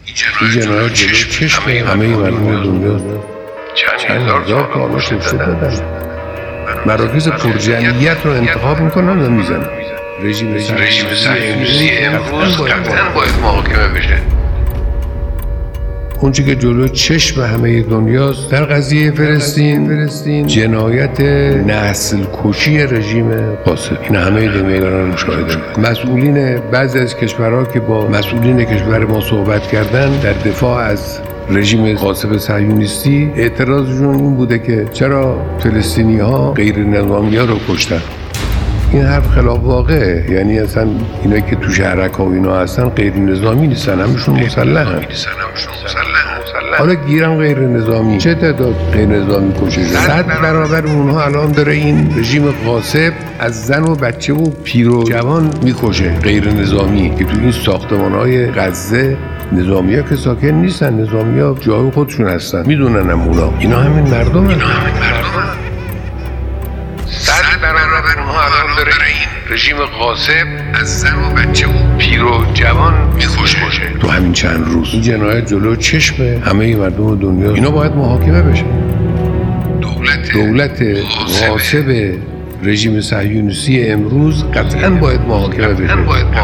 این جنایت جلو چشم همه مردم دنیا چند هزار تا آدم کشته دادن. مراکز پرجمعیت رو انتخاب میکنن و میزنن. رژیم صهیونیستی امروز قطعاً باید محاکمه بشه. اونچه که جلو چشم همه دنیاست در قضیه فلسطین جنایت نسل کشی رژیم قاسم. این همه دنیا دارن مشاهده میکنن. مسئولین بعضی از کشورها که با مسئولین کشور ما صحبت کردن در دفاع از رژیم قاسم صهیونیستی اعتراضشون این بوده که چرا فلسطینی ها غیر نظامی ها رو کشتن. این حرف خلاف واقعه. یعنی اصلا اینا که تو شهرک ها و اینا هستن غیر نظامی نیستن، همشون مسلحن. حالا گیرم غیر نظامی، چه تعداد غیر نظامی کشته شده؟ 100 برابر اونها الان داره این رژیم غاصب از زن و بچه و پیر و جوان میکشه غیر نظامی که تو این ساختمان‌های غزه. نظامی ها که ساکن نیستن، نظامی ها جای خودشون هستن، میدونن هم اونا. اینا همین مردم هستن. 100 برابر اونها الان داره این رژیم غاصب از زن و بچه و پیر و جوان میکشه تو همین چند روز. این جنایت جلو چشم همه مردم دنیا. اینا باید محاکمه بشه. دولت غاصب رژیم صهیونیستی امروز قطعاً باید محاکمه بشه.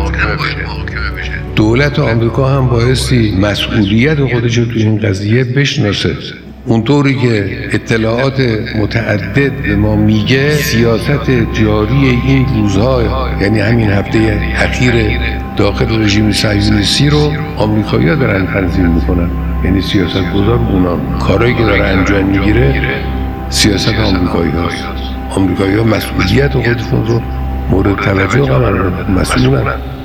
دولت آمریکا هم بایستی مسئولیت خودش رو تو این قضیه بشناسه. اونطوری که اطلاعات متعدد به ما میگه سیاست جاری این روزها، یعنی همین هفته اخیر داخل رژیم صهیونیستی رو آمریکایی‌ها دارن تنظیم میکنن. یعنی سیاست گذار اونان. کارهایی که داره انجام میگیره سیاست آمریکایی‌هاست. آمریکایی‌ها مسئولیت خودشون رو مورد توجه قرار دادن. مسئولن.